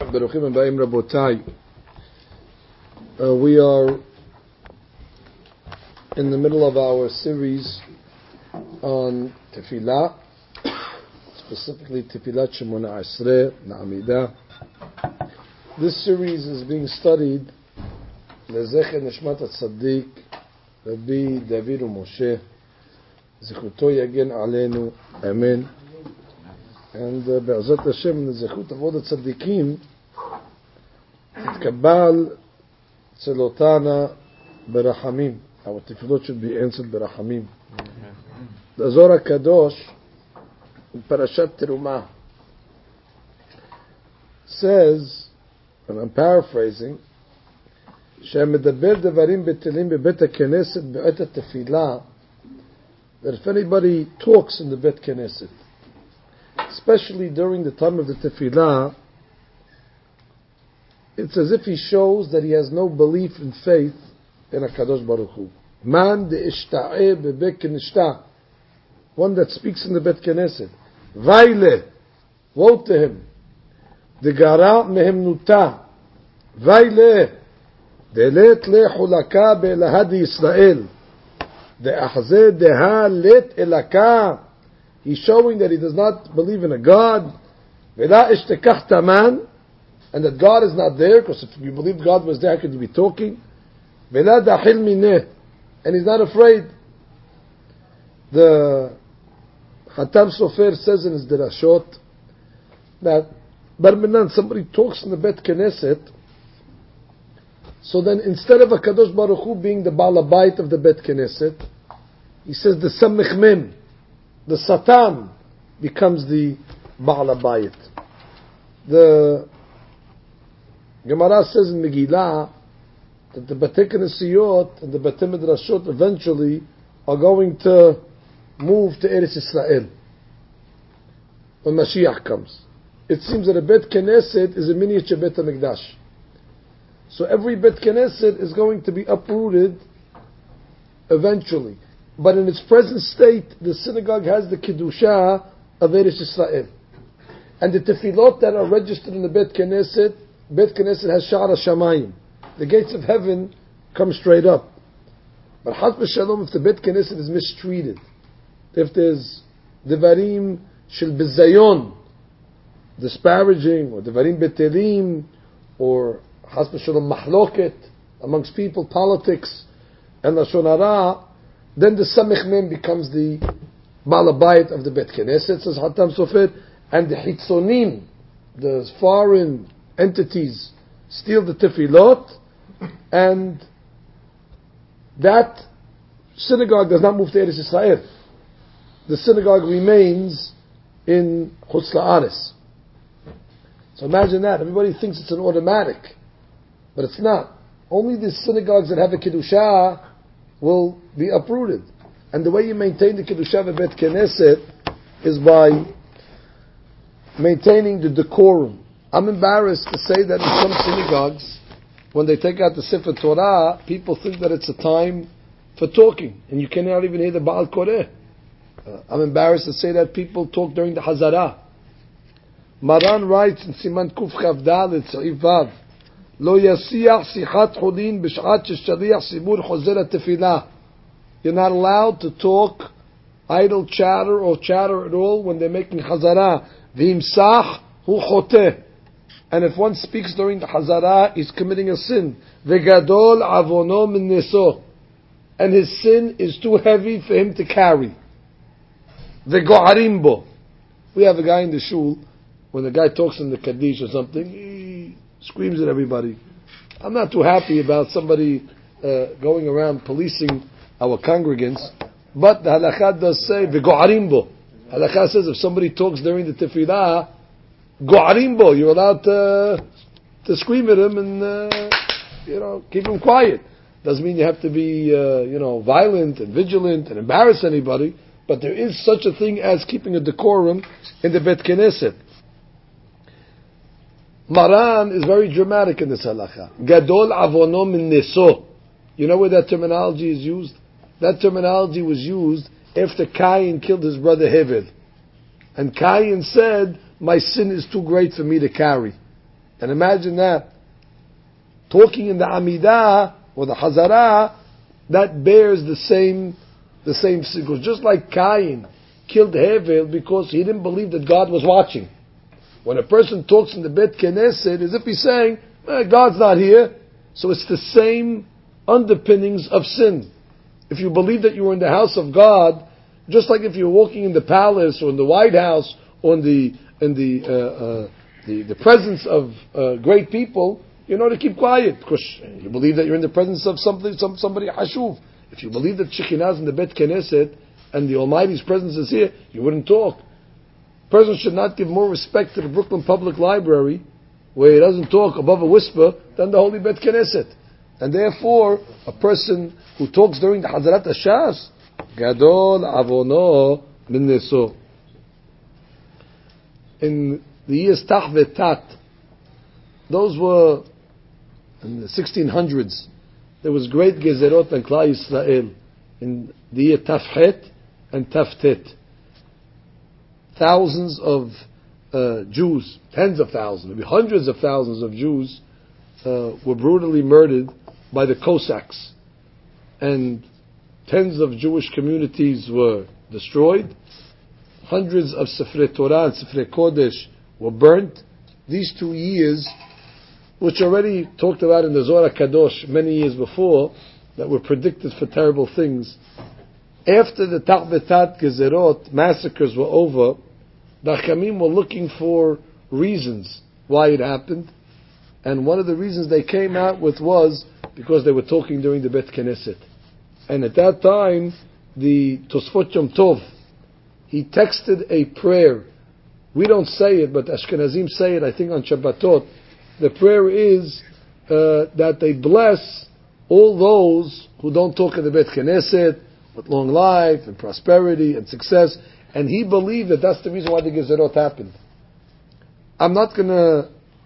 Baruchim Abayim Rabotai. We are in the middle of our series on Tefillah, specifically Tefillat Shemona Esrei Na'amidah. This series is being studied Lezecher Nishmat HaTzadik Rabbi David Moshe Zichuto Yagen Aleinu Amen. And Be'ezrat Hashem, the Zechut of all the Tzadikim תתקבל צלותנה ברחמים. Our tefillot should be answered ברחמים. The Zohar HaKadosh in Parashat Terumah says, and I'm paraphrasing, שהמדבר דברים בטלים בבית הכנסת בעת התפילה, that if anybody talks in the Bet Knesset, especially during the time of the tefillah, it's as if he shows that he has no belief and faith in HaKadosh Baruch Hu. Man de'ishta'eh bebek kenishta, one that speaks in the Bet Knesset. Vayle, woe to him. Degara mehemnuta. Vayle, delet lehulaka be'elahadi Yisrael. De'achze deha let elaka. He's showing that he does not believe in a God. Ve'la ishtekach taman. And that God is not there, because if you believed God was there, how could you be talking? Ve'la dahil mineh. And he's not afraid. The Hatam Sofer says in his Derashot that Barminan, somebody talks in the Bet Knesset, so then instead of HaKadosh Baruch Hu being the Baal Habayit of the Bet Knesset, he says the Samech Mem, the Satan, becomes the Baal Habayit. The Gemara says in Megillah that the Batei Knesiyot and the Batei Midrashot eventually are going to move to Eretz Yisrael when Mashiach comes. It seems that a Bet Knesset is a miniature Bet HaMikdash. So every Bet Knesset is going to be uprooted eventually. But in its present state, the synagogue has the Kedusha of Eretz Yisrael. And the tefillot that are registered in the Bet Knesset has Sha'ar HaShamayim. The gates of heaven come straight up. But Chas v'Shalom, if the Bet Knesset is mistreated, if there's Devarim Shel Bizayon, disparaging, or Devarim Betelim, or Chas v'Shalom Mahloket, amongst people, politics, and Lashon Hara, then the Samech Mem becomes the Baal Habayit of the Bet Knesset, says Hatam Sofer, and the Hitzonim, the foreign entities, steal the tefillot, and that synagogue does not move to Eretz Yisrael. The synagogue remains in Chutz La'aretz. So imagine that. Everybody thinks it's an automatic, but it's not. Only the synagogues that have a Kedusha will be uprooted. And the way you maintain the Kedusha of Bet Knesset is by maintaining the decorum. I'm embarrassed to say that in some synagogues, when they take out the Sefer Torah, people think that it's a time for talking, and you cannot even hear the Baal Koreh. I'm embarrassed to say that people talk during the Hazara. Maran writes in Siman Kuf Chav Dalet Tzarif Vav, Lo yasiach sichat chulin b'shat sheshaliach sibur chozer tefillah. You're not allowed to talk idle chatter or chatter at all when they're making Hazara. V'imsach hu choteh. And if one speaks during the Hazara, he's committing a sin. Vegadol avono min neso. And his sin is too heavy for him to carry. Vegoharim bo. We have a guy in the shul, when the guy talks in the Kaddish or something, he screams at everybody. I'm not too happy about somebody going around policing our congregants, but the halakha does say vegoharim bo. Halakha says if somebody talks during the tefillah, go'arimbo, you're allowed to scream at him and keep him quiet. Doesn't mean you have to be violent and vigilant and embarrass anybody, but there is such a thing as keeping a decorum in the Bet Knesset. Maran is very dramatic in this halakha. Gadol avono min neso. You know where that terminology is used? That terminology was used after Cain killed his brother Hevel. And Cain said, my sin is too great for me to carry. And imagine that. Talking in the Amidah or the Hazarah, that bears the same signals. Just like Cain killed Hevel because he didn't believe that God was watching. When a person talks in the Bet Knesset, as if he's saying, God's not here. So it's the same underpinnings of sin. If you believe that you were in the house of God, just like if you're walking in the palace or in the White House or in the presence of great people, you know to keep quiet because you believe that you're in the presence of somebody hashuv. If you believe that Shekhinah is in the Bet Knesset and the Almighty's presence is here, you wouldn't talk. A person should not give more respect to the Brooklyn Public Library, where he doesn't talk above a whisper, than the Holy Bet Knesset. And therefore, a person who talks during the Hazarat HaShas, Gadol Avono Min Neso. In the years Tach Vetat, those were in the 1600s, there was great Gezerot and Klal Yisrael in the year Tafhet and Taftet. Thousands of Jews, tens of thousands, maybe hundreds of thousands of Jews were brutally murdered by the Cossacks. And tens of Jewish communities were destroyed. Hundreds of Sefrei Torah and Sefrei Kodesh were burnt. These 2 years, which already talked about in the Zohar Kadosh many years before, that were predicted for terrible things. After the Tach Betat Gezerot massacres were over, the Hachamim were looking for reasons why it happened. And one of the reasons they came out with was because they were talking during the Bet Knesset. And at that time, the Tosfot Yom Tov, he texted a prayer. We don't say it, but Ashkenazim say it, I think, on Shabbatot. The prayer is that they bless all those who don't talk in the Bet Knesset with long life and prosperity and success. And he believed that that's the reason why the Gezerot happened. I'm not going to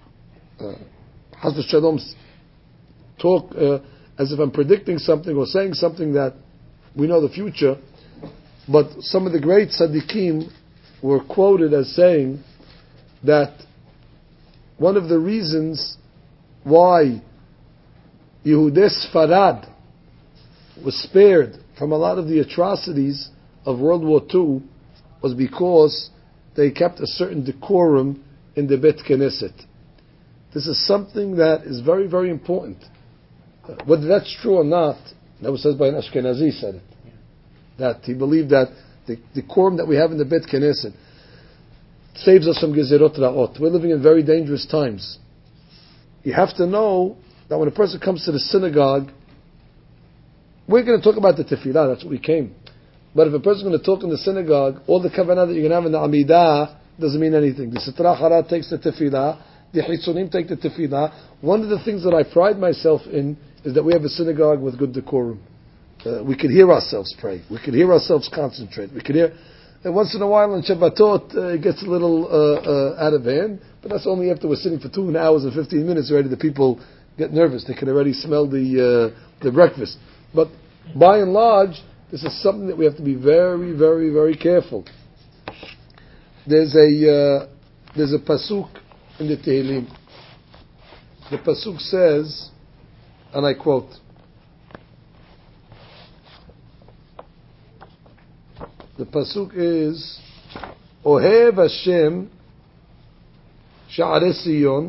Chas v'Shalom talk as if I'm predicting something or saying something that we know the future, but some of the great tzaddikim were quoted as saying that one of the reasons why Yehudei Sfarad was spared from a lot of the atrocities of World War II was because they kept a certain decorum in the Bet Knesset. This is something that is very, very important. Whether that's true or not, that was said by an Ashkenazi said it. That he believed that the decorum that we have in the Bet Knesset saves us from Gezerot Ra'ot. We're living in very dangerous times. You have to know that when a person comes to the synagogue, we're going to talk about the tefillah, that's what we came. But if a person is going to talk in the synagogue, all the kavanah that you're going to have in the Amidah doesn't mean anything. The Sitra Hara takes the tefillah, the Chitzonim take the tefillah. One of the things that I pride myself in is that we have a synagogue with good decorum. We can hear ourselves pray. We can hear ourselves concentrate. We can hear... And once in a while on Shabbatot, it gets a little out of hand, but that's only after we're sitting for 2 hours and 15 minutes already. The people get nervous. They can already smell the breakfast. But by and large, this is something that we have to be very, very, very careful. There's a pasuk in the Tehillim. The pasuk says, and I quote, the pasuk is, Ohev Hashem Sha'arei Sion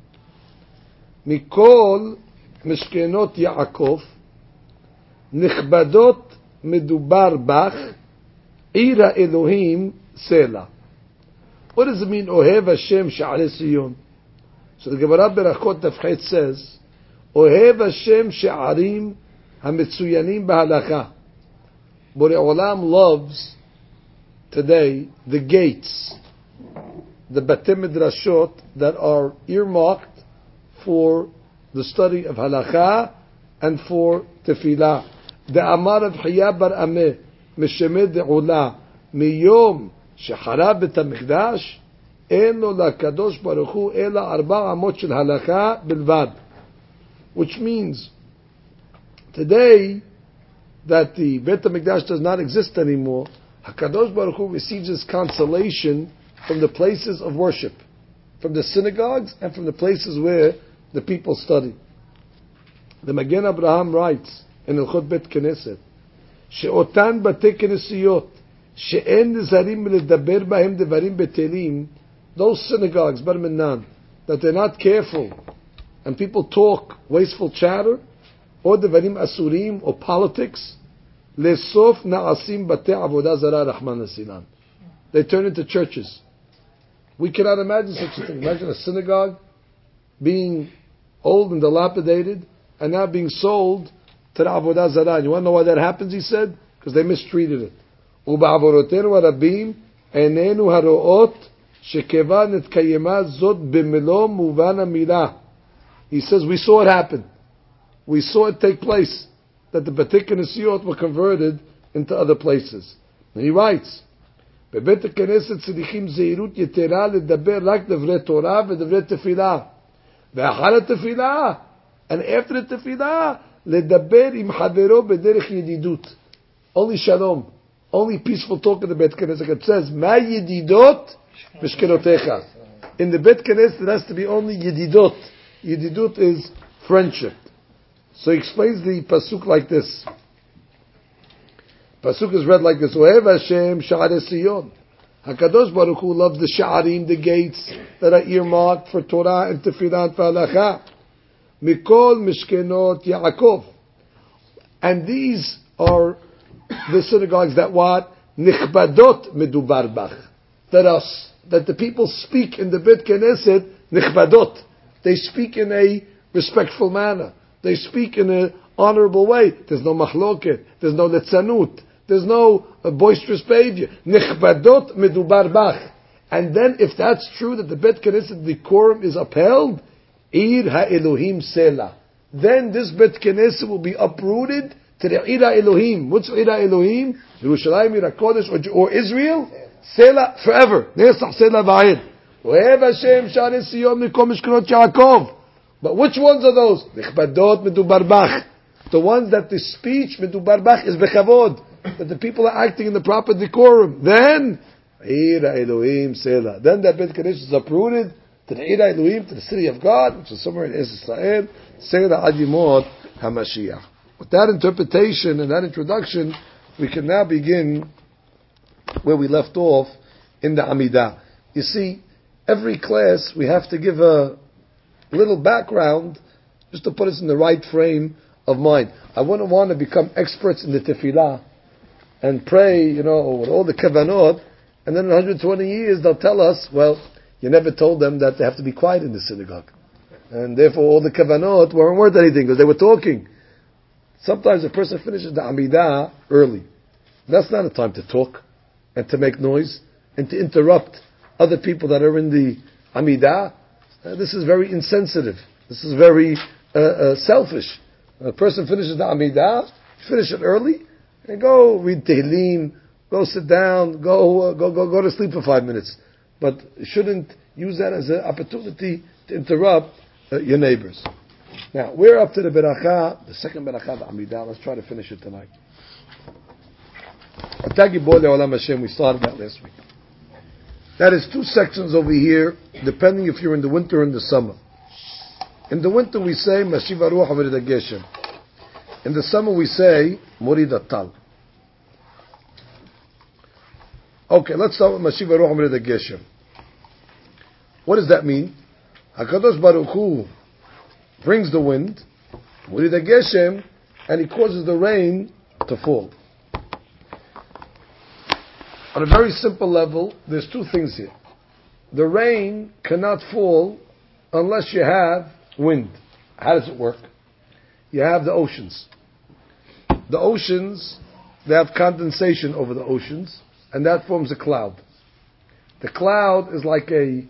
Mikol Mishkenot Yaakov Nichbadot Medubar Bach Ira Elohim Sela. What does it mean, Ohev Hashem Sha'arei Sion? So the Gemara Berachot Tafchet says, Ohev Hashem Sha'arim HaMetzuyanim B'Halakha. Borei Olam loves today the gates, the Batei Midrashot that are earmarked for the study of Halakha and for Tefillah. The Amar of Hiya Bar Ameh Meshemed De'ula Miyom Shechara Bet HaMikdash En Lo LaKadosh Baruch Hu Ela Arba Amot Shel Halakha Bilvad. Which means today that the Beit HaMikdash does not exist anymore, HaKadosh Baruch Hu receives his consolation from the places of worship. from the synagogues and from the places where the people study. The Magen Abraham writes in Hilchot Bet Knesset, שאותן בתי כנסיות שאין נזהרים מלדבר בהם דברים בטלים, those synagogues, bar minan, that they're not careful and people talk wasteful chatter or דברים אסורים or politics, לסוף נעשים בתי עבודה זרה רחמן הסילן. They turn into churches. We cannot imagine such a thing. Imagine a synagogue being old and dilapidated and now being sold to the Avodah Zarah. You want to know why that happens, he said? Because they mistreated it. ובעבורותינו הרבים איננו הרואות שכיוון התקיימה זאת במלוא מובן המילה. He says, we saw it happen. We saw it take place. That the Beit Knesset were converted into other places. And he writes, בבית הכנסת צריכים זהירות יתרה לדבר רק דברי תורה ודברי תפילה. ואחר התפילה, and after the תפילה, לדבר עם חברו בדרך ידידות. Only shalom. Only peaceful talk in the Beit Knesset. It says, מה ידידות משכנותיך. In the Beit Knesset, it has to be only yedidot. Yedidut is friendship. So he explains the pasuk like this. Pasuk is read like this: Ohev Hashem Sha'arei Sion. Hakadosh Baruch Hu loves the sha'arim, the gates that are earmarked for Torah and Tefillah and Halacha. Mikol Mishkenot Yaakov. And these are the synagogues that what? Nichbadot medubar bach. That the people speak in the Beit Knesset, nichbadot. They speak in a respectful manner. They speak in an honorable way. There's no machloket. There's no letzanut. There's no boisterous behavior. Nichbadot medubar bach. And then, if that's true that the Beit Knesset decorum is upheld, Ir ha'Elohim Selah. Then this Beit Knesset will be uprooted to the Ir ha'Elohim. What's Ir ha'Elohim? Yerushalayim, Ir HaKodesh, or Israel? Selah forever. Nesach Selah v'ayid. Ohev Hashem Sha'arei Sion Mikol Mishkenot Yaakov. But which ones are those? Nichbadot medubar bach. The ones that the speech medubar bach is bechavod. That the people are acting in the proper decorum. Then, Ir ha'Elohim Selah. Then that Beit Knesset is uprooted to the Ir ha'Elohim, to the city of God, which is somewhere in Israel. Selah ad yimot HaMashiach. With that interpretation and that introduction, we can now begin where we left off in the Amidah. You see, every class we have to give a little background just to put us in the right frame of mind. I wouldn't want to become experts in the tefillah and pray, with all the kavanot, and then in 120 years they'll tell us, well, you never told them that they have to be quiet in the synagogue. And therefore all the kavanot weren't worth anything because they were talking. Sometimes a person finishes the Amidah early. That's not a time to talk and to make noise and to interrupt other people that are in the Amidah. This is very insensitive. This is very selfish. When a person finishes the Amidah, finish it early, and go read Tehillim, go sit down, go to sleep for 5 minutes. But you shouldn't use that as an opportunity to interrupt your neighbors. Now, we're up to the Beracha, the second Beracha of Amidah. Let's try to finish it tonight. Atagi Bo Le'olam Hashem, we started that last week. That is 2 sections over here, depending if you're in the winter or in the summer. In the winter we say, Mashiv Aruach Morid HaGeshem. In the summer we say, Morid HaTal. Okay, let's start with Mashiv Aruach Morid HaGeshem. What does that mean? HaKadosh Baruch Hu brings the wind, Morid HaGeshem, and He causes the rain to fall. On a very simple level, there's 2 things here. The rain cannot fall unless you have wind. How does it work? You have the oceans. The oceans, they have condensation over the oceans, and that forms a cloud. The cloud is like a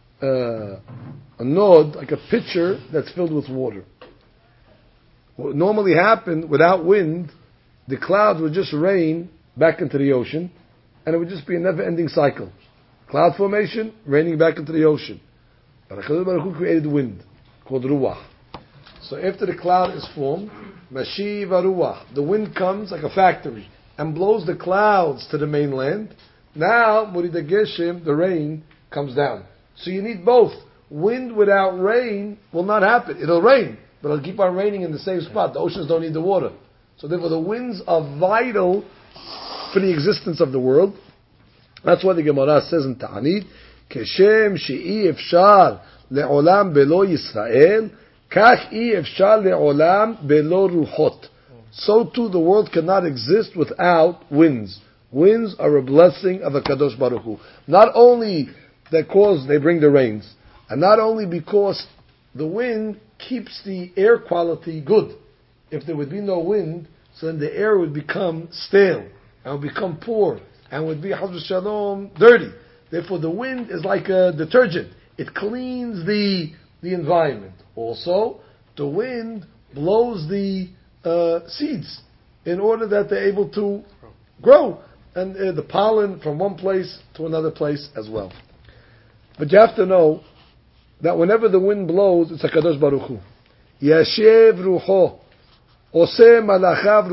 nod, like a pitcher that's filled with water. What would normally happen without wind, the clouds would just rain back into the ocean, and it would just be a never-ending cycle. Cloud formation, raining back into the ocean. But HaKadosh Baruch Hu created wind, called Ruach. So after the cloud is formed, Mashiv Ruach, the wind comes like a factory, and blows the clouds to the mainland. Now, Morid HaGeshem, the rain, comes down. So you need both. Wind without rain will not happen. It'll rain, but it'll keep on raining in the same spot. The oceans don't need the water. So therefore the winds are vital for the existence of the world. That's why the Gemara says in Ta'anit, Keshem she'i efshar le'olam belo Yisrael, kach i efshar le'olam belo ruchot. So too the world cannot exist without winds. Winds are a blessing of a Kadosh Baruch Hu. Not only because they bring the rains, and not only because the wind keeps the air quality good. If there would be no wind, so then the air would become stale, and would become poor, and would be, Chas v'Shalom, dirty. Therefore the wind is like a detergent. It cleans the environment. Also, the wind blows the seeds in order that they're able to grow. And the pollen from one place to another place as well. But you have to know that whenever the wind blows, it's HaKadosh Baruch Hu. Yashev rucho, oseh malachav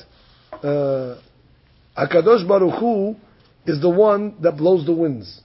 ruchot. HaKadosh Baruch Hu is the one that blows the winds.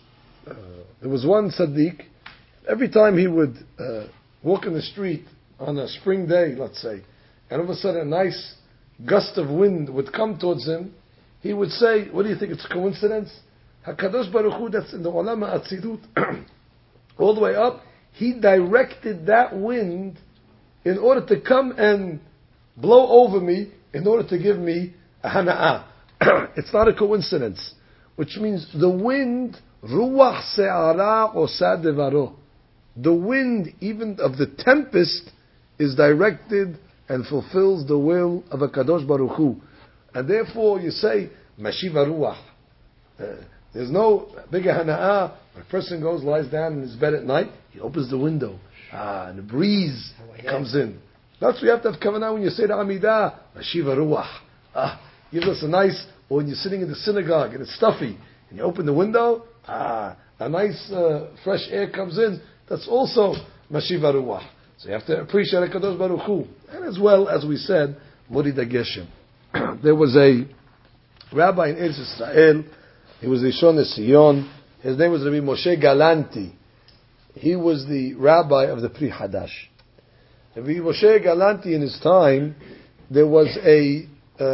There was one tzaddik, every time he would walk in the street on a spring day, let's say, and all of a sudden a nice gust of wind would come towards him, he would say, what do you think, it's a coincidence? HaKadosh Baruch Hu, that's in the Olam HaAtzilut, all the way up, he directed that wind in order to come and blow over me, in order to give me a hana'ah. It's not a coincidence. Which means the wind, ruach se'ara osa devaro. The wind, even of the tempest, is directed and fulfills the will of a Kadosh Baruch Hu. And therefore you say, Mashiva Ruach. There's no bigger hana'ah. When a person goes, lies down in his bed at night, he opens the window. And the breeze comes in. That's what you have to have kavanah when you say the Amidah. Mashiva Ruach. Gives us a nice, or when you're sitting in the synagogue and it's stuffy, and you open the window, a nice fresh air comes in. That's also Mashiva Ruach. So you have to appreciate HaKadosh Baruch Hu. And as well, as we said, Murid HaGeshem. There was a rabbi in Eretz Israel. He was the Rishon LeZion. His name was Rabbi Moshe Galanti. He was the rabbi of the Pri Hadash. Rabbi Moshe Galanti, in his time, there was a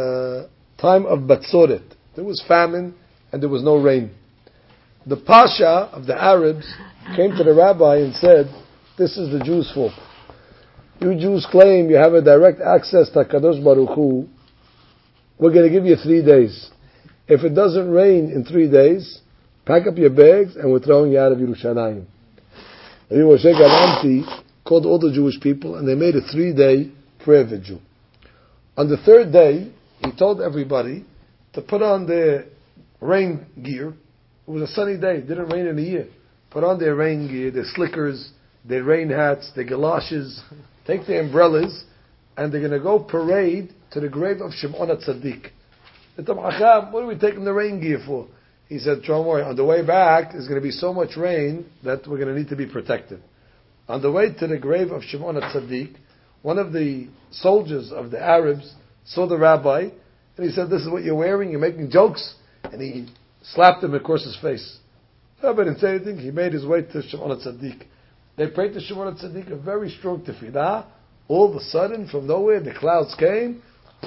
time of Batzoret. There was famine and there was no rain. The Pasha of the Arabs came to the rabbi and said, this is the Jews' fault. You Jews claim you have a direct access to HaKadosh Baruch Hu. We're going to give you 3 days. If it doesn't rain in 3 days, pack up your bags and we're throwing you out of Yerushalayim. Rabbi Moshe Galanti called all the Jewish people and they made a 3-day prayer vigil. On the 3rd day, he told everybody to put on their rain gear. It was a sunny day. It didn't rain in a year. Put on their rain gear, their slickers, their rain hats, their galoshes, take their umbrellas, and they're going to go parade to the grave of Shimon HaTzadik. They told him, what are we taking the rain gear for? He said, don't worry, on the way back, there's going to be so much rain that we're going to need to be protected. On the way to the grave of Shimon HaTzadik, one of the soldiers of the Arabs saw the rabbi, and he said, this is what you're wearing, you're making jokes, and he slapped him across his face. The rabbi didn't say anything, he made his way to Shimon HaTzadik. They prayed to Shimon HaTzadik, a very strong tefillah. All of a sudden, from nowhere, the clouds came,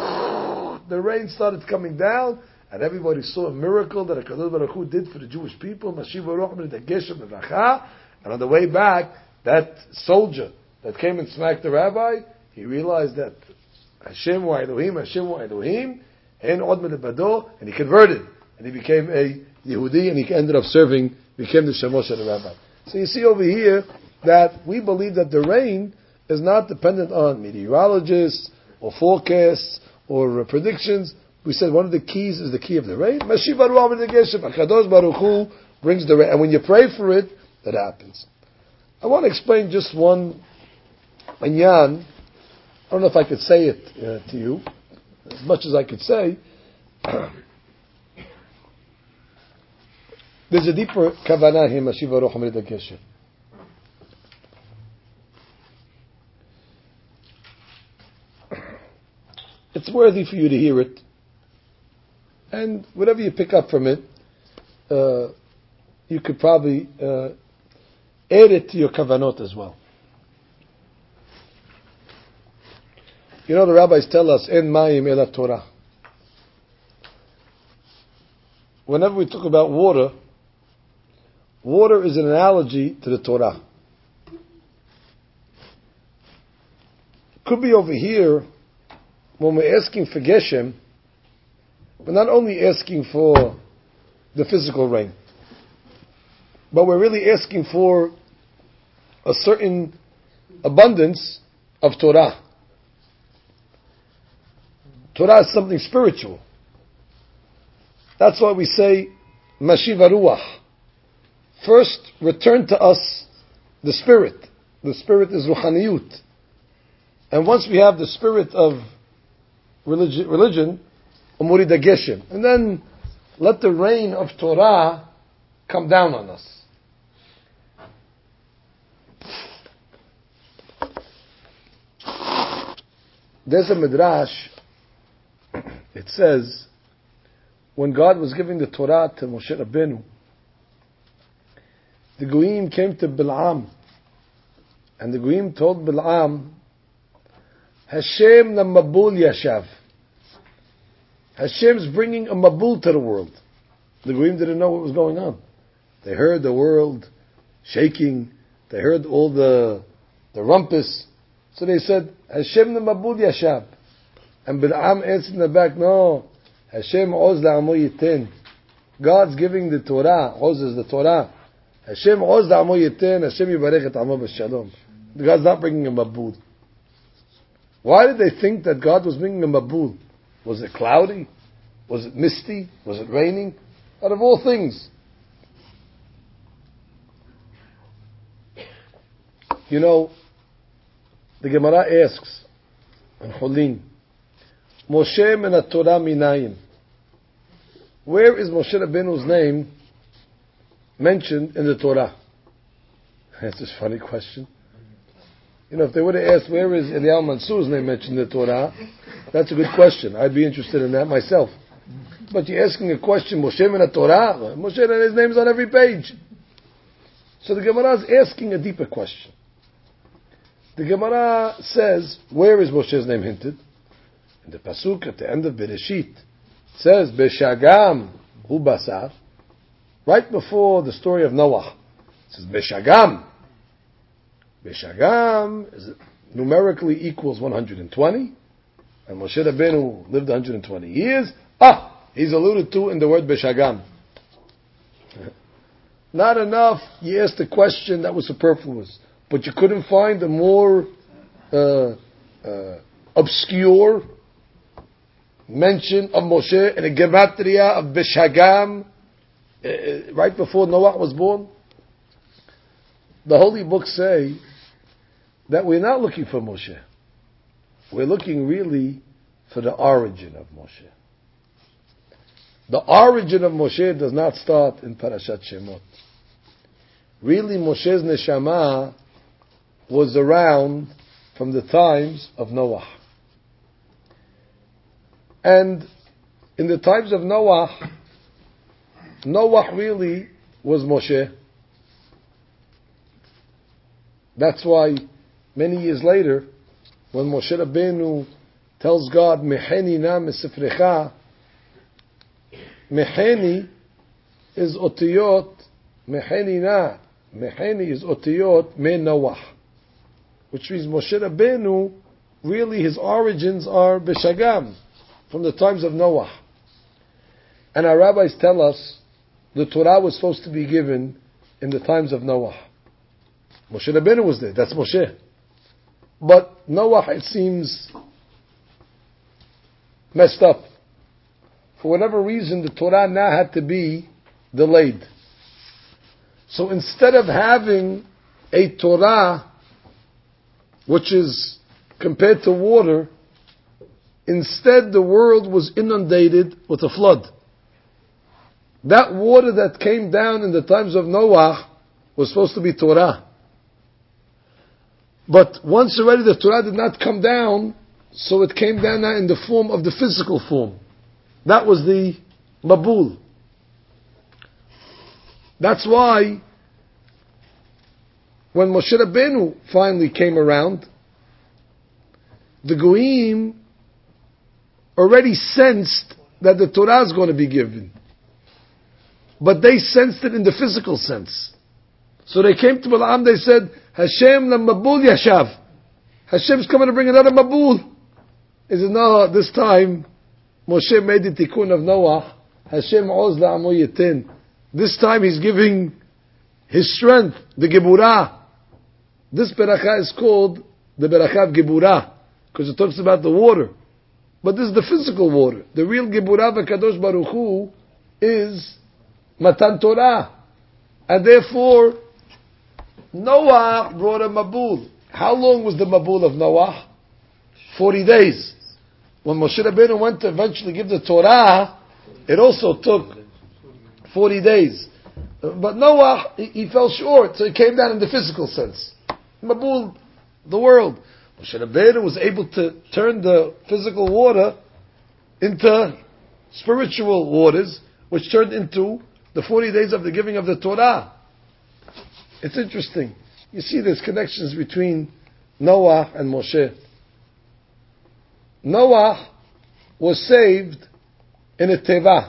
the rain started coming down, and everybody saw a miracle that HaKadosh Baruch Hu did for the Jewish people, Mashiva Ruach Murid HaGeshem B'Racha. And on the way back, that soldier that came and smacked the rabbi, he realized that Hashem wa Elohim, and Od Melebado, and he converted, and he became a Yehudi, and he ended up became the Shemosh of the rabbi. So you see over here that we believe that the rain is not dependent on meteorologists or forecasts or predictions. We said one of the keys is the key of the rain. Mashiva Ruach Murid HaGeshem. HaKadosh Baruch Hu brings the rain, and when you pray for it, that happens. I want to explain just one inyan. I don't know if I could say it to you as much as I could say. There's a deeper kavanah here, Mashiva Ruach Murid HaGeshem. It's worthy for you to hear it, and whatever you pick up from it, you could probably add it to your kavanot as well. You know, the rabbis tell us, En mayim ela Torah. Whenever we talk about water, water is an analogy to the Torah. Could be over here, when we're asking for Geshem, we're not only asking for the physical rain, but we're really asking for a certain abundance of Torah. Torah is something spiritual. That's why we say, Mashiva Ruach. First, return to us the Spirit. The Spirit is Ruchaniyut. And once we have the spirit of religion, Umuri da Geshem. And then let the rain of Torah come down on us. There's a midrash, it says, when God was giving the Torah to Moshe Rabbeinu, the Goyim came to Bil'am, and the Goyim told Bil'am, Hashem na Mabul Yashav. Hashem's bringing a Mabul to the world. The Goyim didn't know what was going on. They heard the world shaking, they heard all the rumpus, so they said, Hashem na Mabul Yashav. And Bil'am answered in the back, no, Hashem oz la'amo yiten. God's giving the Torah, oz is the Torah. Hashem oz la'amo yiten, Hashem yibarech et amo b'shalom. God's not bringing a Mabul. Why did they think that God was bringing a Mabul? Was it cloudy? Was it misty? Was it raining? Out of all things. You know, the Gemara asks in Hulin, Moshe min Torah minayim. Where is Moshe Rabbeinu's name mentioned in the Torah? That's a funny question. You know, if they would have asked, where is Eliyahu Mansur's name mentioned in the Torah? That's a good question. I'd be interested in that myself. But you're asking a question, Moshe min Torah? Moshe, and his name's on every page. So the Gemara is asking a deeper question. The Gemara says, where is Moshe's name hinted? In the Pasuk at the end of Bereshit. It says, Beshagam hu basar. Right before the story of Noah. It says, Beshagam. Beshagam is numerically equals 120. And Moshe Rabbeinu lived 120 years. He's alluded to in the word Beshagam. Not enough, you asked a question that was superfluous. But you couldn't find a more obscure mention of Moshe in a gematria of Beshagam right before Noah was born. The holy books say that we're not looking for Moshe. We're looking really for the origin of Moshe. The origin of Moshe does not start in Parashat Shemot. Really, Moshe's neshama was around from the times of Noah. And in the times of Noah, Noah really was Moshe. That's why many years later, when Moshe Rabbeinu tells God, Meheni na mesifrecha, Meheni is otiyot, Meheni na, Meheni is otiyot me Noah. Which means Moshe Rabbeinu, really his origins are Beshagam, from the times of Noah. And our rabbis tell us the Torah was supposed to be given in the times of Noah. Moshe Rabbeinu was there, that's Moshe. But Noah, it seems, messed up. For whatever reason, the Torah now had to be delayed. So instead of having a Torah which is compared to water, instead the world was inundated with a flood. That water that came down in the times of Noah was supposed to be Torah. But once already the Torah did not come down, so it came down now in the form of the physical form. That was the Mabul. That's why when Moshe Rabbeinu finally came around, the Goyim already sensed that the Torah is going to be given. But they sensed it in the physical sense. So they came to Balaam, they said, Hashem lamabul yashav. Hashem's coming to bring another mabul. He said, no, this time, Moshe made the tikkun of Noah. Hashem oz la'amo yitin. This time he's giving his strength, the Geburah. This beracha is called the beracha of Geburah, because it talks about the water. But this is the physical water. The real Geburah v'kadosh Baruch Hu is Matan Torah. And therefore, Noah brought a Mabul. How long was the Mabul of Noah? 40 days. When Moshe Rabbeinu went to eventually give the Torah, it also took 40 days. But Noah, he fell short, so he came down in the physical sense. Mabul, the world. Moshe Rabbeinu was able to turn the physical water into spiritual waters, which turned into the 40 days of the giving of the Torah. It's interesting. You see there's connections between Noah and Moshe. Noah was saved in a teva.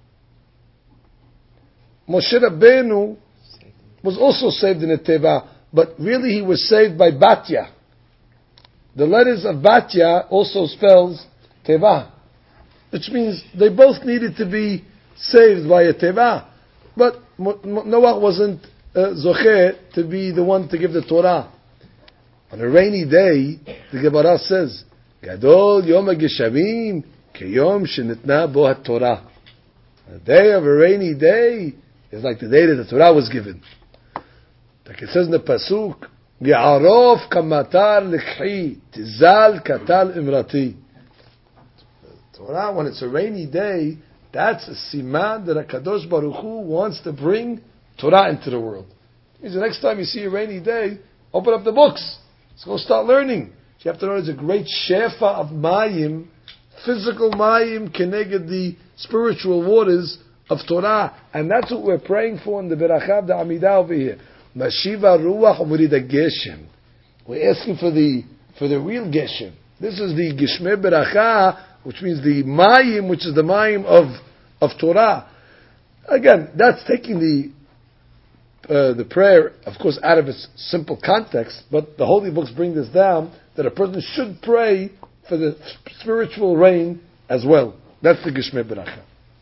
Moshe Rabbeinu was also saved in a teva, but really he was saved by Batya. The letters of Batya also spells teva, which means they both needed to be saved by a teva. But Noah wasn't zocheh to be the one to give the Torah. On a rainy day, the Gemara says, Gadol Yom HaGeshamim Kiyom Shenitna Bo HaTorah. The day of a rainy day is like the day that the Torah was given. Like it says in the Pasuk, Ya'arof kamatar likhi tizal katal imrati. Torah, when it's a rainy day, that's a siman that HaKadosh Baruch Hu wants to bring Torah into the world. It means the next time you see a rainy day, open up the books. Let's go start learning. You have to know there's a great shefa of mayim, physical mayim, keneged the spiritual waters of Torah. And that's what we're praying for in the Beracha of the Amidah over here. Mashiva ruach umrida geshem. We're asking for the real geshem. This is the Geshmei Beracha, which means the mayim, which is the mayim of Torah. Again, that's taking the prayer, of course, out of its simple context, but the holy books bring this down, that a person should pray for the spiritual rain as well. That's the Geshmei Beracha.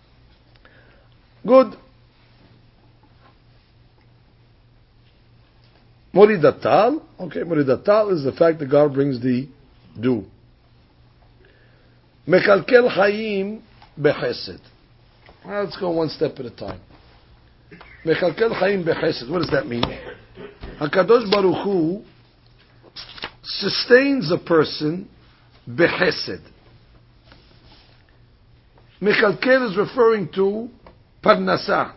Good. Moridatal. Okay, Moridatal is the fact that God brings the dew. Mechalkel Chaim Bechesed. Let's go one step at a time. Mechalkel Chaim Bechesed. What does that mean? HaKadosh Baruch Hu sustains a person Bechesed. Mechalkel is referring to Parnasah.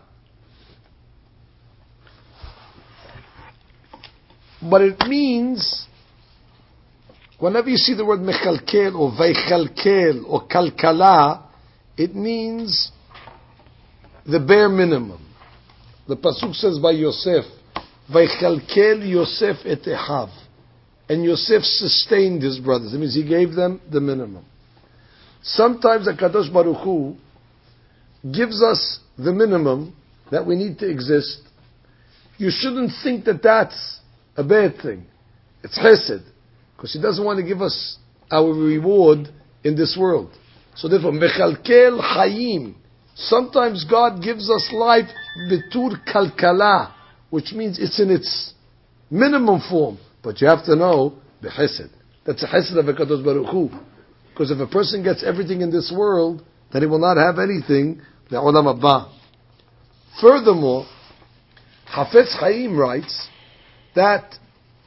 But it means, whenever you see the word mechalkel or veichalkel or kalkala, it means the bare minimum. The pasuk says by Yosef, veichalkel Yosef et Echav, and Yosef sustained his brothers. It means he gave them the minimum. Sometimes HaKadosh Baruch Hu gives us the minimum that we need to exist. You shouldn't think that that's a bad thing. It's chesed, because he doesn't want to give us our reward in this world. So therefore, mechalkel chayim. Sometimes God gives us life betur kalkala, which means it's in its minimum form. But you have to know the chesed. That's a chesed of HaKadosh Baruch Hu. Because if a person gets everything in this world, then he will not have anything the olam haba. Furthermore, Hafetz Chaim writes that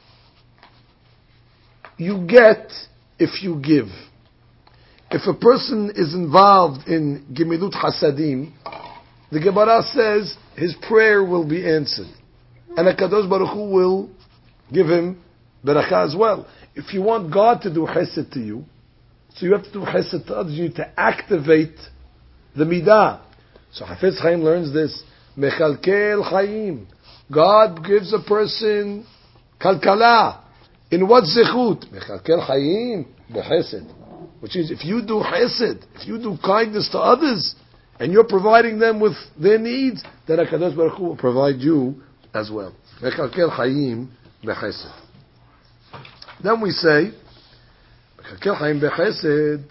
you get if you give. If a person is involved in Gemilut Hasadim, the Gemara says his prayer will be answered. And HaKadosh Baruch Hu will give him Beracha as well. If you want God to do Chesed to you, so you have to do Chesed to others, you need to activate the Midah. So Hafetz Chaim learns this, Mechalkel Chaim. God gives a person Kalkala. In what zechut? Mechalkel Hayim bechesed. Which is, if you do chesed, if you do kindness to others, and you're providing them with their needs, then HaKadosh Baruch Hu will provide you as well. Mechalkel Hayim bechesed. Then we say, Mechalkel Hayim bechesed,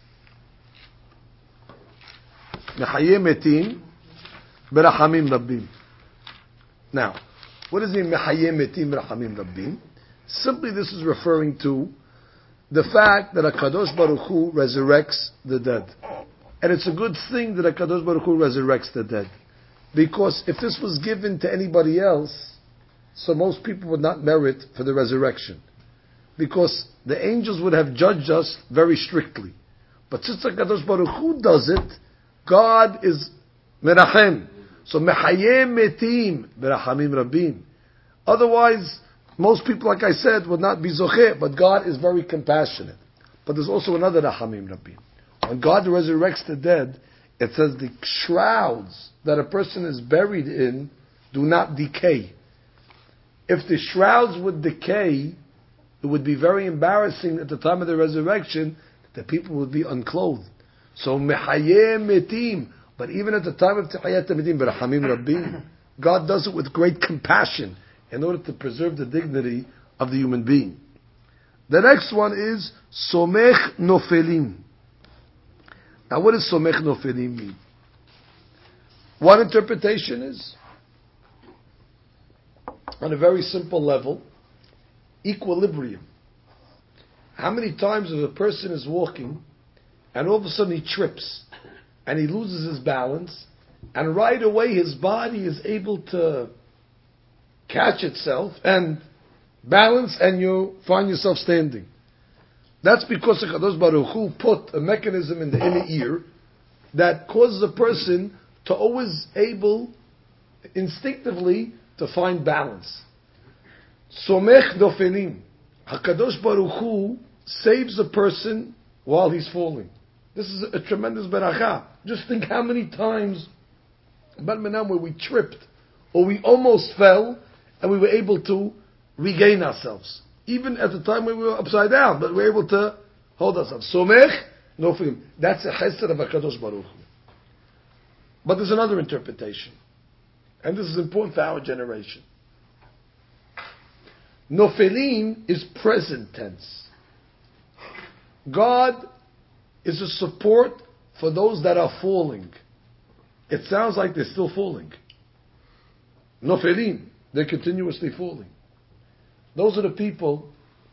Mechayeh metim berachamim rabbim. Now, what does it mean, Mechayeh metim berachamim rabbim? Simply this is referring to the fact that HaKadosh Baruch Hu resurrects the dead. And it's a good thing that HaKadosh Baruch Hu resurrects the dead. Because if this was given to anybody else, so most people would not merit for the resurrection. Because the angels would have judged us very strictly. But since HaKadosh Baruch Hu does it, God is merachem. So mechayeh metim berachamim rabbim. Otherwise, most people, like I said, would not be zocheh, but God is very compassionate. But there's also another rachamim rabbim. When God resurrects the dead, it says the shrouds that a person is buried in do not decay. If the shrouds would decay, it would be very embarrassing at the time of the resurrection that people would be unclothed. So mechayeh metim, but even at the time of tehiyat metim, berachamim rabbim, God does it with great compassion in order to preserve the dignity of the human being. The next one is somech nofelim. Now, what does somech nofelim mean? One interpretation is, on a very simple level, equilibrium. How many times if a person is walking and all of a sudden he trips and he loses his balance, and right away his body is able to catch itself and balance, and you find yourself standing. That's because HaKadosh Baruch Hu put a mechanism in the inner ear that causes a person to always able, instinctively, to find balance. Somech dofelim. HaKadosh Baruch Hu saves a person while he's falling. This is a tremendous beracha. Just think how many times, where we tripped, or we almost fell, and we were able to regain ourselves. Even at the time when we were upside down, but we were able to hold ourselves. Somech nofelim. That's a chesed of HaKadosh Baruch Hu. But there's another interpretation. And this is important for our generation. Nofelim is present tense. God is a support for those that are falling. It sounds like they're still falling. Nofelim. They're continuously falling. Those are the people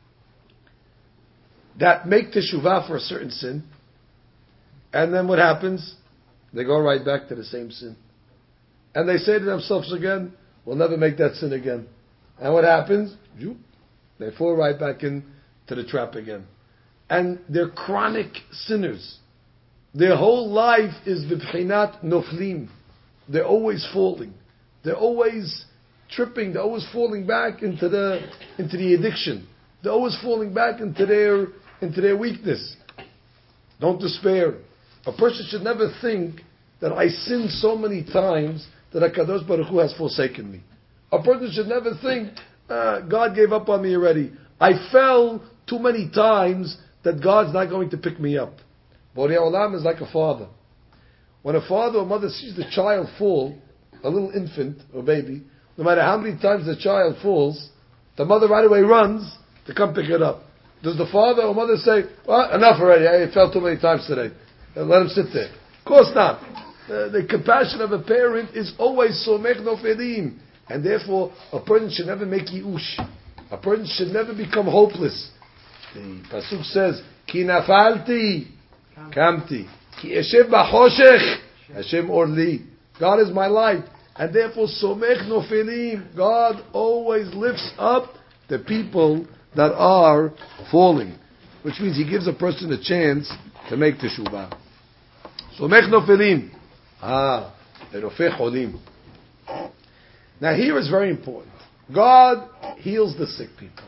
that make teshuvah for a certain sin, and then what happens? They go right back to the same sin. And they say to themselves again, we'll never make that sin again. And what happens? They fall right back into the trap again. And they're chronic sinners. Their whole life is b'bchinat noflim. They're always falling. They're always tripping. They're always falling back into the addiction. They're always falling back into their weakness. Don't despair. A person should never think that I sinned so many times that HaKadosh Baruch Hu has forsaken me. A person should never think, God gave up on me already. I fell too many times that God's not going to pick me up. Borei Olam is like a father. When a father or mother sees the child fall, a little infant or baby, no matter how many times the child falls, the mother right away runs to come pick it up. Does the father or mother say, well, enough already, I fell too many times today, let him sit there? Of course not. The compassion of a parent is always somech nofelim. And therefore, a person should never make yi'ush. A person should never become hopeless. The Pasuk says, Ki nafalti, kamti. Ki eshev b'choshech, Hashem orli. God is my light. And therefore, somech nofelim. God always lifts up the people that are falling. Which means He gives a person a chance to make teshuvah. Somech nofelim. Erofeh cholim. Now here is very important. God heals the sick people.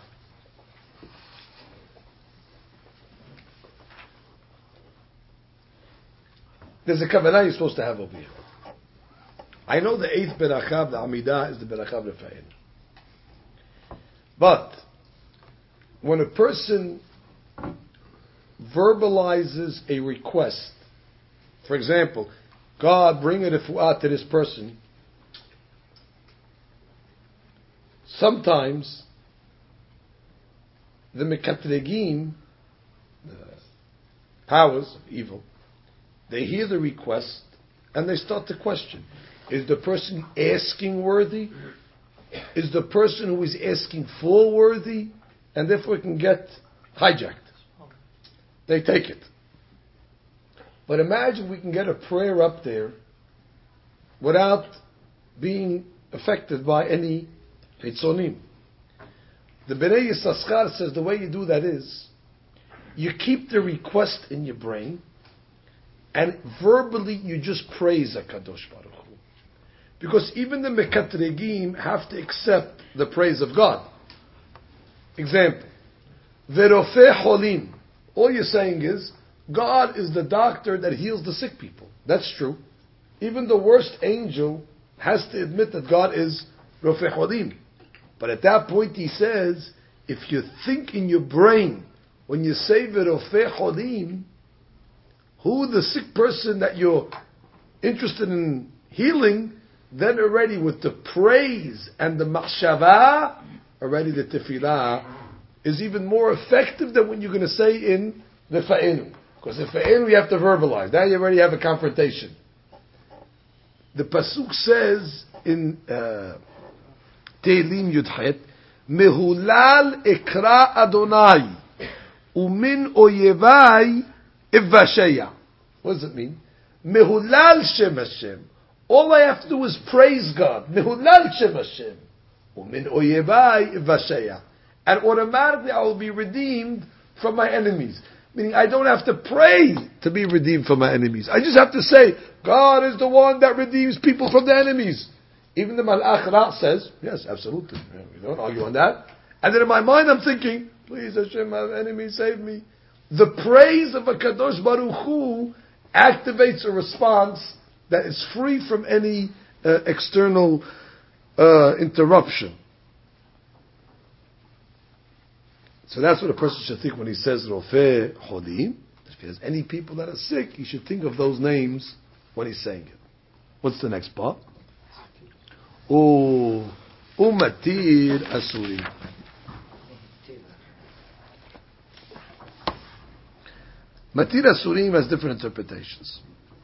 There's a kavanah you're supposed to have over here. I know the eighth beracha, the Amidah, is the beracha of Refael. But when a person verbalizes a request, for example, God, bring a refuah to this person, sometimes the mekatregim, the powers of evil, they hear the request and they start to question. Is the person asking worthy? Is the person who is asking for worthy? And therefore it can get hijacked. They take it. But imagine we can get a prayer up there without being affected by any hitzonim. The Bnei Yissaschar says the way you do that is, you keep the request in your brain, and verbally you just praise HaKadosh Baruch Hu. Because even the Mekatregim have to accept the praise of God. Example, Verofe Cholim. All you're saying is, God is the doctor that heals the sick people. That's true. Even the worst angel has to admit that God is Rofe Cholim. But at that point he says, if you think in your brain, when you say Verofe Cholim, who the sick person that you're interested in healing, then already with the praise and the machshava, already the tefillah is even more effective than when you're going to say in the fa'enu. Because in fa'enu you have to verbalize. Now you already have a confrontation. The pasuk says in Tehillim Yudchet, Mehulal ekra Adonai umin oyevai ivasheya. What does it mean? Mehulal Shem Hashem. All I have to do is praise God. Mehulal Shem Hashem. Umin oyevai ivasheya. And automatically I will be redeemed from my enemies. Meaning I don't have to pray to be redeemed from my enemies. I just have to say, God is the one that redeems people from the enemies. Even the Malach Ra says, yes, absolutely. We don't argue on that. And then in my mind I'm thinking, please Hashem, my enemies, save me. The praise of HaKadosh Baruch Hu activates a response that is free from any external interruption. So that's what a person should think when he says Rofeh Cholim. If he has any people that are sick, he should think of those names when he's saying it. What's the next part? Umatir Asurim. Matir Asurim has different interpretations.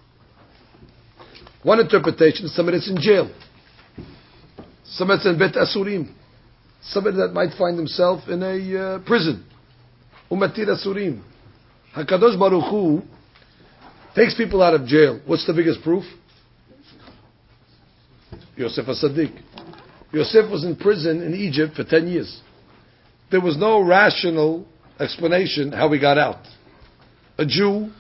One interpretation is somebody that's in jail. Somebody that's in Bet Asurim. Somebody that might find himself in a prison. Umatir Asurim. HaKadosh Baruch Hu takes people out of jail. What's the biggest proof? Yosef HaSaddiq. Yosef was in prison in Egypt for 10 years. There was no rational explanation how he got out. A Jew,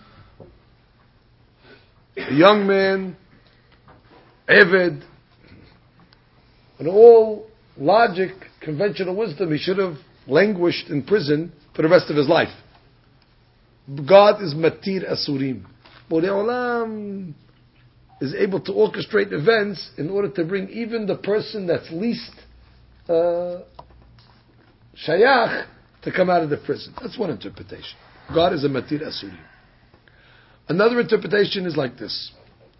a young man, Eved, and all logic, conventional wisdom, he should have languished in prison for the rest of his life. God is Matir Asurim. Borei Olam is able to orchestrate events in order to bring even the person that's least shayach to come out of the prison. That's one interpretation. God is a Matir Asurim. Another interpretation is like this.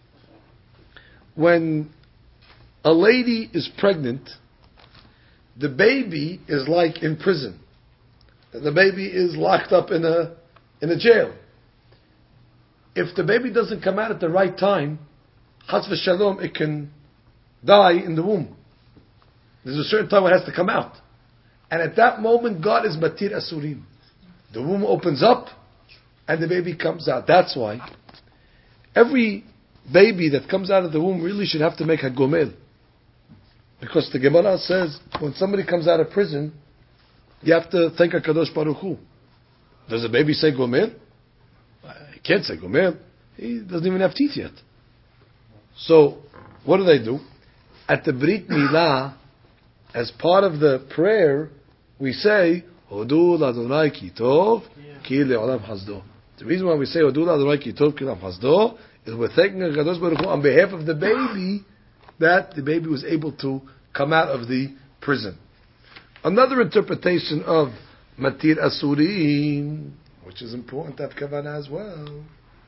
When a lady is pregnant, the baby is like in prison. The baby is locked up in a jail. If the baby doesn't come out at the right time, Chas v'shalom, it can die in the womb. There's a certain time it has to come out. And at that moment, God is Matir Asurim. The womb opens up, and the baby comes out. That's why every baby that comes out of the womb really should have to make a gomel. Because the Gemara says, when somebody comes out of prison, you have to thank HaKadosh Baruch Hu. Does the baby say gomel? He can't say gomel. He doesn't even have teeth yet. So, what do? At the Brit Milah, as part of the prayer, we say, Hodu l'Adonai ki tov, ki le'olam hasdo. The reason why we say Hodu l'Adonai ki tov, ki le'olam hasdo, is we're thanking HaKadosh Baruch Hu on behalf of the baby, that the baby was able to come out of the prison. Another interpretation of Matir Asurim, which is important to have kavanah as well.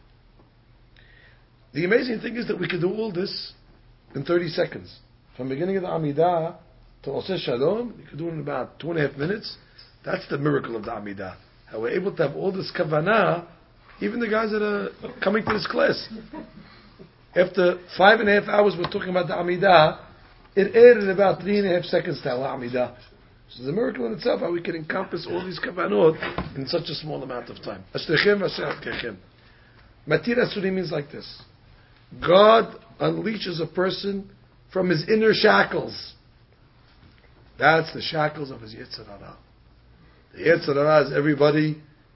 The amazing thing is that we can do all this in 30 seconds. From the beginning of the Amidah to Oseh Shalom, you can do it in about 2.5 minutes. That's the miracle of the Amidah. How we're able to have all this kavanah, even the guys that are coming to this class. After 5.5 hours we're talking about the Amidah, it aired in about 3.5 seconds to our Amidah. So it's a miracle in itself how we can encompass all these kavanot in such a small amount of time. Matir Asurim means like this. God unleashes a person from his inner shackles. That's the shackles of his Yetzer Hara. The Yetzer Hara is everybody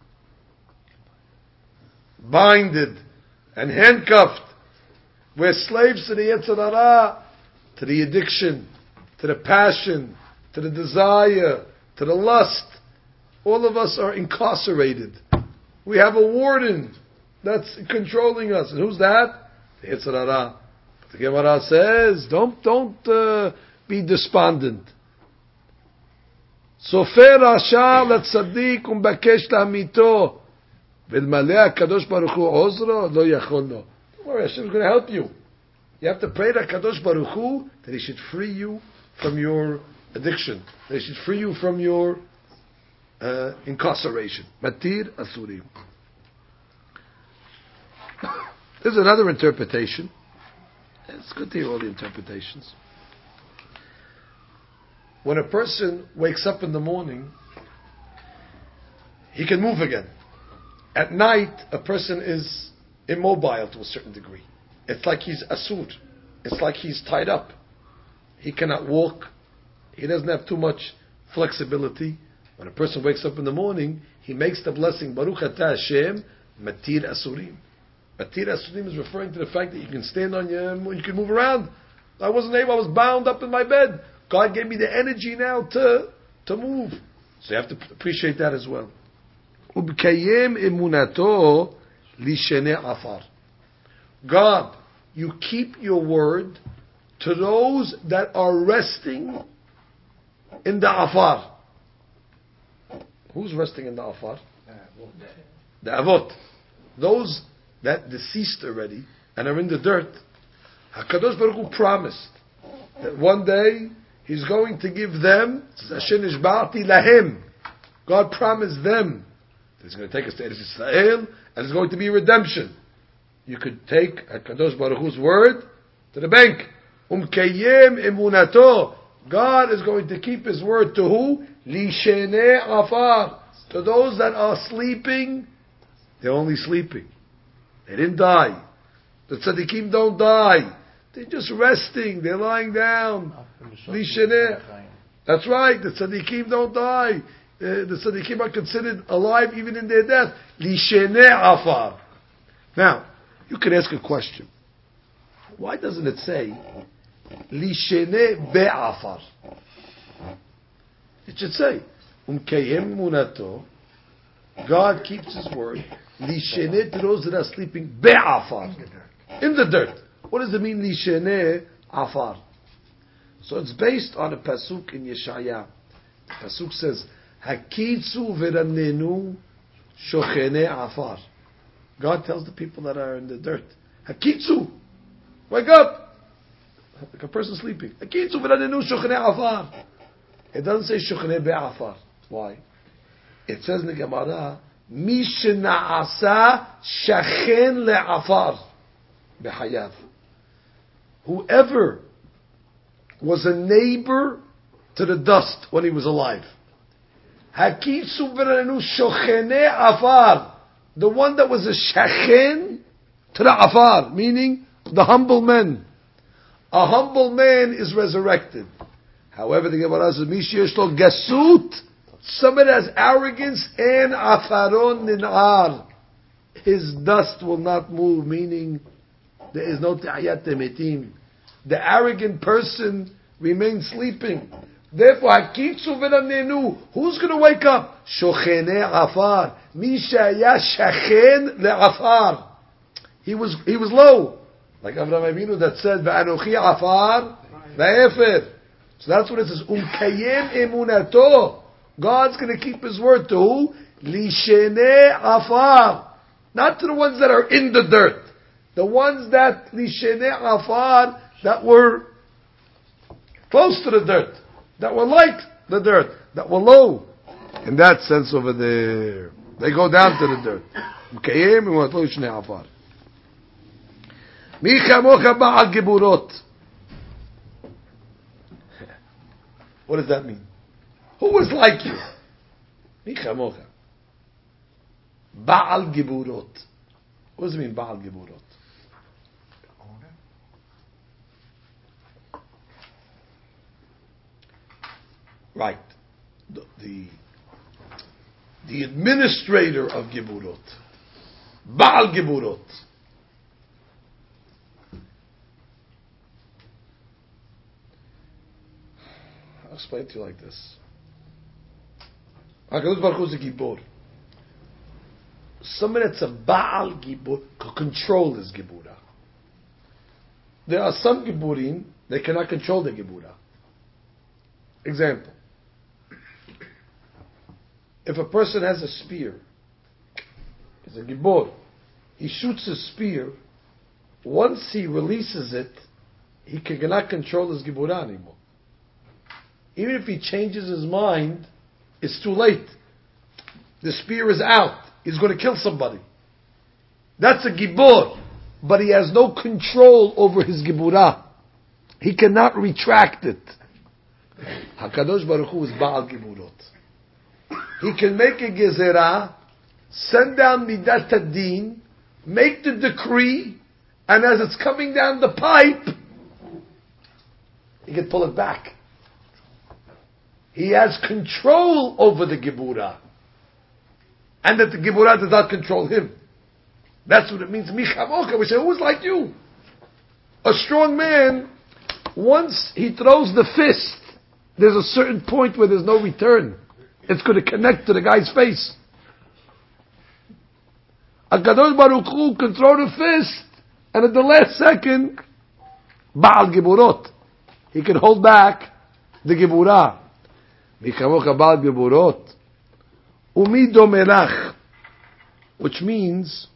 binded and handcuffed. We're slaves to the Yetzer Hara, to the addiction, to the passion, to the desire, to the lust. All of us are incarcerated. We have a warden that's controlling us. And who's that? The Yetzer Hara. The Gemara says, don't be despondent. Sofer Rasha letzaddik umbakesh ta'amito v'lmaleh HaKadosh Baruch Hu ozro lo yachol lo. Don't worry, Hashem is going to help you. You have to pray to HaKadosh Baruch Hu that He should free you from your addiction. That He should free you from your incarceration. Matir Asurim. There's another interpretation. It's good to hear all the interpretations. When a person wakes up in the morning, he can move again. At night, a person is immobile to a certain degree. It's like he's asur. It's like he's tied up. He cannot walk. He doesn't have too much flexibility. When a person wakes up in the morning, he makes the blessing, Baruch Atah Hashem, Matir Asurim. Matir Asurim is referring to the fact that you can stand on you can move around. I wasn't able, I was bound up in my bed. God gave me the energy now to move. So you have to appreciate that as well. Ubkayem imunato lishene afar. God, you keep your word to those that are resting in the afar. Who's resting in the afar? The avot. Those that deceased already and are in the dirt. HaKadosh Baruch Hu promised that one day He's going to give them, Hashem Ishba'ati Lahim. God promised them that He's going to take us to Eretz Yisrael and there's going to be redemption. You could take HaKadosh Baruch Hu's word to the bank. Umkayem emunato. God is going to keep His word to who? Lishene afar. To those that are sleeping, they're only sleeping. They didn't die. The tzaddikim don't die. They're just resting. They're lying down. Lisheneh. That's right. The tzaddikim don't die. The tzaddikim are considered alive even in their death. Lisheneh afar. Now, you can ask a question. Why doesn't it say Lisheneh be'afar? It should say Umkayem munato. God keeps His word. Lisheneh to those that are sleeping be'afar. In the dirt. What does it mean, Lisheneh afar? So it's based on a pasuk in Yeshaya. The pasuk says, Hakitzu v'ranenu shochene afar. God tells the people that are in the dirt, Hakitzu, wake up! Like a person sleeping. Hakitzu v'ranenu shochene afar. It doesn't say shochene be'afar. Why? It says in the Gemara, Mishna'asa shachen le'afar behayav. Whoever was a neighbor to the dust when he was alive. Hakitzu v'ranenu shochene afar. The one that was a shachen to the afar, meaning the humble man. A humble man is resurrected. However, the Gemara says, Mishiyesh lo gasut. Somebody has arrogance and afaron nin'ar. His dust will not move, meaning there is no ta'ayat temetim. The arrogant person remains sleeping. Therefore, hakitzu v'ranenu. Who's going to wake up? Shochene afar. Mishaya shachen le'afar. He was low. Like Avraham Avinu that said, V'anochi afar v'efer. So that's what it says. Umkayem emunato. God's going to keep His word to who? Lishene afar. Not to the ones that are in the dirt. The ones that lishene afar, that were close to the dirt, that were like the dirt, that were low. In that sense over there, they go down to the dirt. Umkayem emunato lishene afar. Mi chamocha ba'al geburot. What does that mean? Who is like you? Mi chamocha. Ba'al geburot. What does it mean, Ba'al geburot? Right. The administrator of geburot. Ba'al geburot. I'll explain it to you like this. HaKadosh Baruch Hu is a gibor. Someone that's a Baal gibor, control his gibura. There are some giburim, they cannot control the gibura. Example. If a person has a spear, he's a gibor, he shoots his spear, once he releases it, he cannot control his gibura anymore. Even if he changes his mind, it's too late. The spear is out. He's going to kill somebody. That's a gibor, but he has no control over his gibura. He cannot retract it. HaKadosh Baruch Hu is Baal Giburot. He can make a gezerah, send down Midat Hadin, make the decree, and as it's coming down the pipe, he can pull it back. He has control over the Gibura. And that the Gibura does not control him. That's what it means. Michamoka. We say, who is like you? A strong man, once he throws the fist, there's a certain point where there's no return. It's going to connect to the guy's face. HaKadosh Baruch Hu can throw the fist, and at the last second, Baal Giburot. He can hold back the Gibura. Michamoka Baal Giburot. Umido Melach. Which means,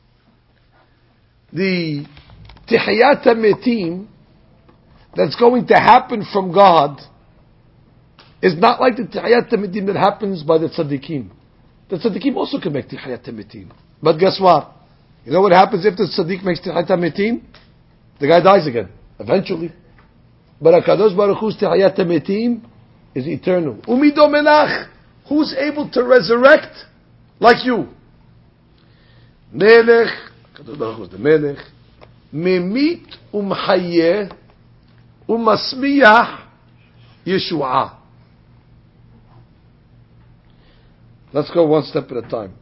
the Tihiyat HaMetim that's going to happen from God is not like the Tihiyat HaMetim that happens by the Tzaddikim. The Tzaddikim also can make Tihiyat HaMetim. But guess what? You know what happens if the Tzaddik makes Tihiyat HaMetim? The guy dies again, eventually. But HaKadosh Baruch Hu's Tihiyat HaMetim is eternal. Umido Melach. Who's able to resurrect like you? Melech. HaKadosh Baruch Hu is the Melech. Memit umchayeh umasmiyah Yeshua. Let's go one step at a time.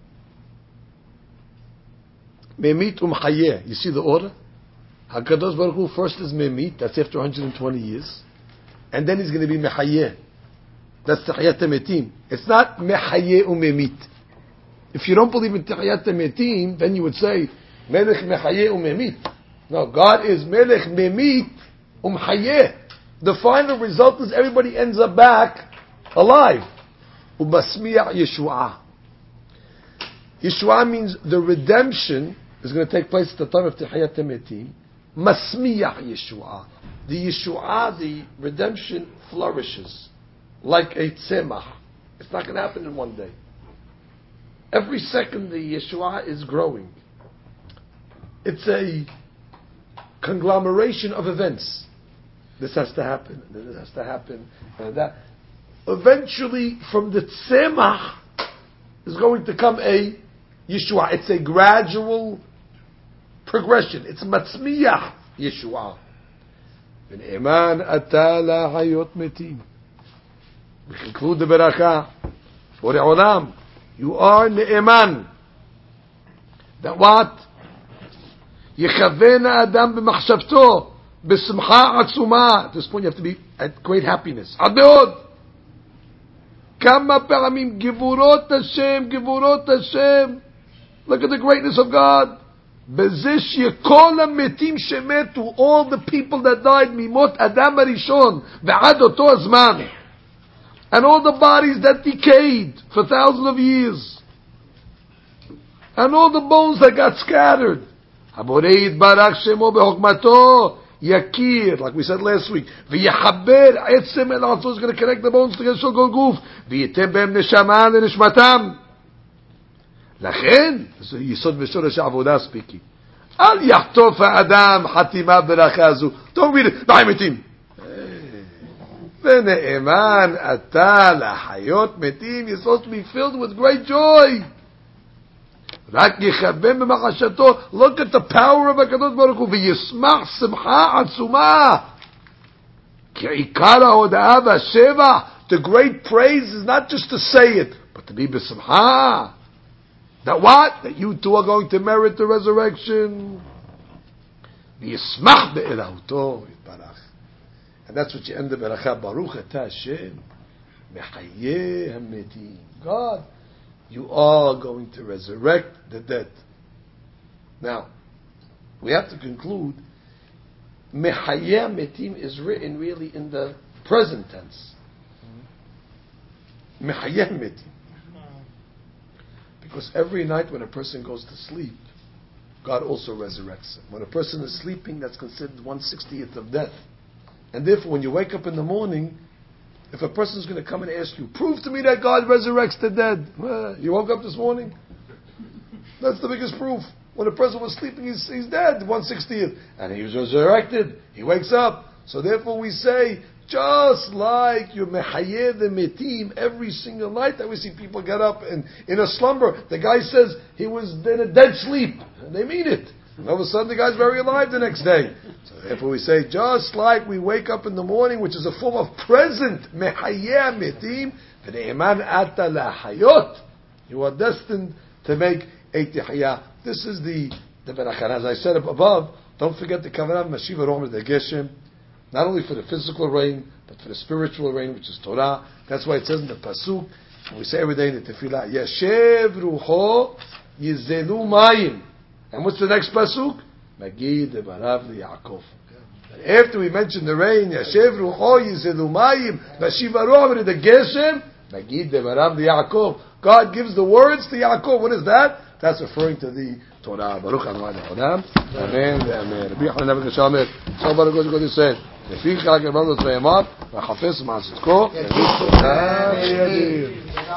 Memit umchayeh. You see the order? HaKadosh Baruch Hu first is Memit, that's after 120 years. And then he's going to be Mechayeh. That's Tihiyat HaMetim. It's not Mechayeh u'Memit. If you don't believe in Tihiyat HaMetim, then you would say, Melech Mechayeh u'Memit. No, God is Melech Memit u'Mchayeh. The final result is everybody ends up back alive. U'Masmiyah Yeshua. Yeshua means the redemption is going to take place at the time of Tihiyat HaMetim. Masmiyah Yeshua. The Yeshua, the redemption flourishes like a tzemach. It's not going to happen in one day. Every second the Yeshua is growing. It's a conglomeration of events. This has to happen, and then this has to happen, and that. Eventually, from the tzemach is going to come a Yeshua. It's a gradual progression. It's matzmiyah Yeshua. V'ne'eman ata lahayot metim. We conclude the Barakah. Borei Olam, you are Ne'eman. That what? Yechavena Adam b'machshavto b'simcha atzuma. At this point you have to be at great happiness. Ad me'od. Kama pe'amim givurot Hashem, givurot Hashem. Look at the greatness of God. Bezish yekol hametim shemetu, all the people that died, mimot Adam harishon, ve'ad oto hazman, and all the bodies that decayed for thousands of years, and all the bones that got scattered. Haborei yitbarach shemo behokmato, yakir, like we said last week, v'yachaber etzem el arzo, is going to connect the bones together, shel kol guf, v'yitem behem neshama lenishmatam. לכן, זה יסוד בשורש העבודה speaking. אל יחטוף האדם חתימה ברכה הזו. Don't read it. די מתים. ונאמן אתה לחיות מתים. You're supposed to be filled with great joy. רק יכוון במחשתו. Look at the power of הקדוש ברוך הוא. וישמח שמחה עצומה. כי עיקר ההודעה והשבח, the great praise is not just to say it, but to be בשמחה. That what? That you two are going to merit the resurrection. וישמח באלוהותו יתברך. And that's what you end the beracha. Baruch atah Hashem mechaye hametim. God, you are going to resurrect the dead. Now, we have to conclude, mechaye hametim is written really in the present tense. Mechaye hametim. Because every night when a person goes to sleep, God also resurrects him. When a person is sleeping, that's considered 1/60th of death. And therefore, when you wake up in the morning, if a person is going to come and ask you, prove to me that God resurrects the dead. You woke up this morning? That's the biggest proof. When a person was sleeping, he's dead, 1/60th. And he was resurrected. He wakes up. So therefore we say, just like you mechayeh the metim every single night that we see people get up and in a slumber, the guy says he was in a dead sleep. And they mean it. And all of a sudden the guy's very alive the next day. So therefore we say, just like we wake up in the morning, which is a form of present, mechayeh metim, v'ne'eman ata lahayot, you are destined to make a tihya. This is the beracha. As I said above, don't forget the kavanah mashiva romer the geshem. Not only for the physical rain, but for the spiritual rain, which is Torah. That's why it says in the pasuk, we say every day in the tefillah, Yashev rucho yizelu mayim. And what's the next pasuk? Magid barav liYaakov. After we mention the rain, Yashev rucho yizelu mayim, Mashiva romer the geshem, Magid barav liYaakov. God gives the words to Yaakov. What is that? That's referring to the Torah. Baruch Adonai Le'olam. Amen. Amen. Rabbi Yochanan ben Zakkai Omer, so Baruch God said, לפי חג רבנו צבאי אמר, וחפש מעשתו,